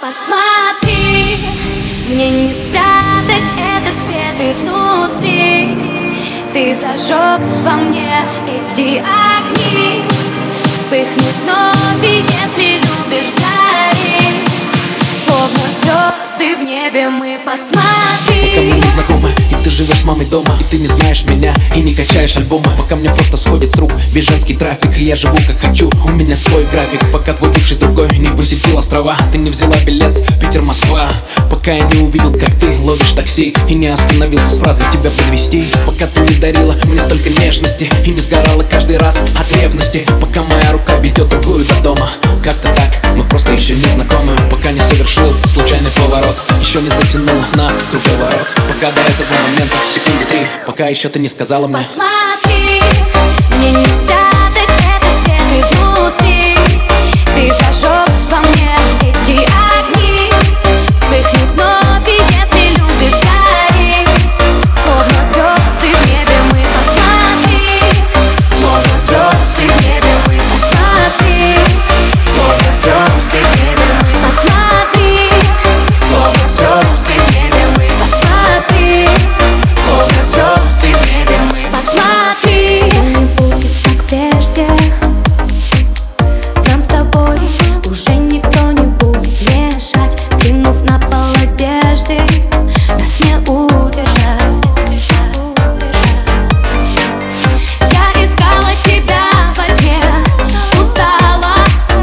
Посмотри, мне не спрятать этот цвет изнутри. Ты зажег во мне эти огни. Вспыхнут вновь, и если любишь, гори. Словно звезды в небе мы, посмотри. Пока мы не знакомы, и ты живешь с мамой дома, и ты не знаешь меня, и не качаешь альбомы. Пока мне просто сходит с рук весь женский трафик, и я живу как хочу, у меня свой график. Пока твой бывший с другой не посетил острова, ты не взяла билет Питер-Москва. Пока я не увидел, как ты ловишь такси, и не остановился с фразой тебя подвести. Пока ты не дарила мне столько нежности, и не сгорала каждый раз от ревности. Пока моя рука ведет другую до дома, как-то так, мы просто еще не знакомы. Пока не совершил случайный поворот, еще не затянул нас в круговорот. Пока до этого момента, секунды ты, пока еще ты не сказала мне. Посмотри, мне не спрятать этот цвет изнутри. Ты зажег во мне эти огни. Вспыхнут вновь, и если любишь, гори. Словно звезды в небе мы, посмотри. Словно звезды в небе мы, посмотри. Словно звезды в небе мы, посмотри. Словно звезды в небе мы, посмотри. Словно звезды в небе мы, посмотри. Все не будет как прежде. Нам с тобой уже никто не будет мешать. Скинув на пол одежды, нас не удержать. Я искала тебя во тьме, устала.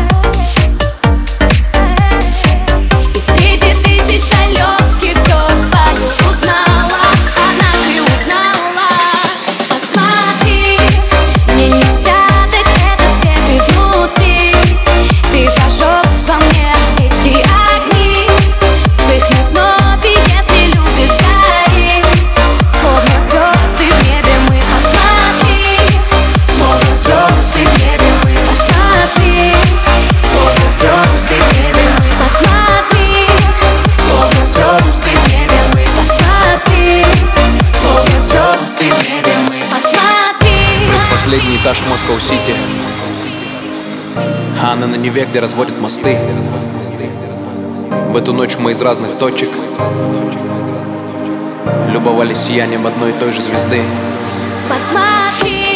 И среди тысяч далеких звезд твою узнала. Она ты узнала. Посмотри, мне не спрятать этот цвет изнутри. Ты зажег во мне эти огни. Вспыхнут вновь, и если любишь, гори. Словно звезды в небе мы, посмотри. Словно звезды в небе мы, посмотри. Словно звезды в небе мы, посмотри. Словно звезды в небе мы, посмотри. Словно звезды в небе мы, посмотри. Последний этаж Москва-Сити, а она на Неве, где разводят мосты. В эту ночь мы из разных точек любовались сиянием одной и той же звезды. Посмотри.